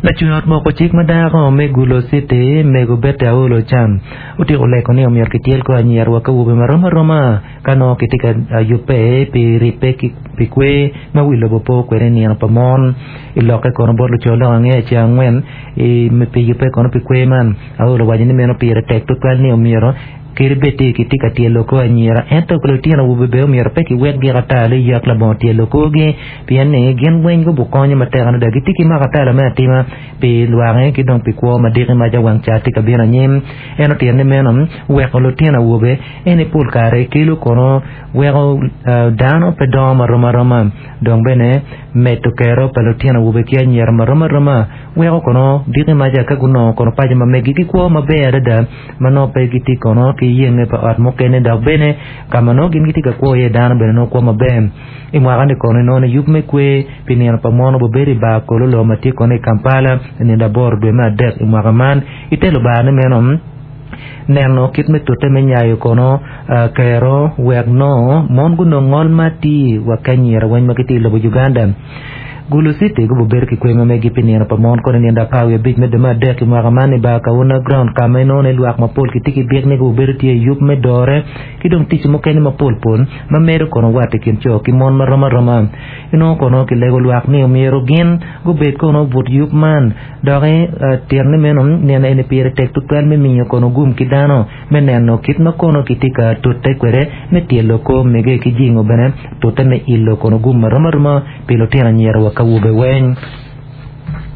la chunot mo ko chik mada ko me gulo site me go beta ulo cham uti ole ko ne omier kitiel ko anyer wa ka ube maroma roma kano kitika yupe pi ripe ki pikwe ma wilo bopo kwere ni an pamon iloke ko no bolo cholo ange changwen e me pi yupe ko no pikwe man aulo wajini me no pi retek to kan ni omiero kirbete kitika tielo ko anyira ento ko tiena ubebe omiero pe ki wet gi gata le yak la bon tielo ko ge piane gen wen go bukonyo matera no dagi tiki ma gata la ma tima pe luare ki don pe ko ma dire ma jawang chati ka bina nyem eno tiene menom we ko lo tiena ube ene pul kare kilo kono we go dano pe do ma roma don bene meto kero pe lo tiena ube ki anyira ma roma we ko kono dire ma jaka kuno kono pa ma megi ki ko ma be ada mano pe ki kono yenge pa at mo kene da bene kamano gin giti ka ko ye dan bene no ko mabe e mo agane ko no ne yup me kwe pinir pa mono bo beri ba ko lo mati ko ne Kampala ne da bor be ma de mo agaman itelo ba ne menom nerno kit me tote me nyayo kono kero wek no mon gu no ngol mati wa kanyira wan makiti lo Uganda gulu site go ber ki kwema megi pinira pa mon ko ne nda pawe big me de ma de ki ma gamane ba ka wona ground ka me no ne luak ma pol ki tiki big ne go ber ti yup me dore ki dong ti mo ken ma pol pon ma mero ko no wate kin cho ki mon ma roma ino ko no ki le go luak ne mero gen go be ko no but yup man dore tierne me no ne ne pire tek tu kan me mi ko no gum ki dano me ne no kit ma ko no ki tika to te kwere me ti lo ko mege ki jingo bene to te me illo ko no gum ma roma pilo tira nyero ka ube wen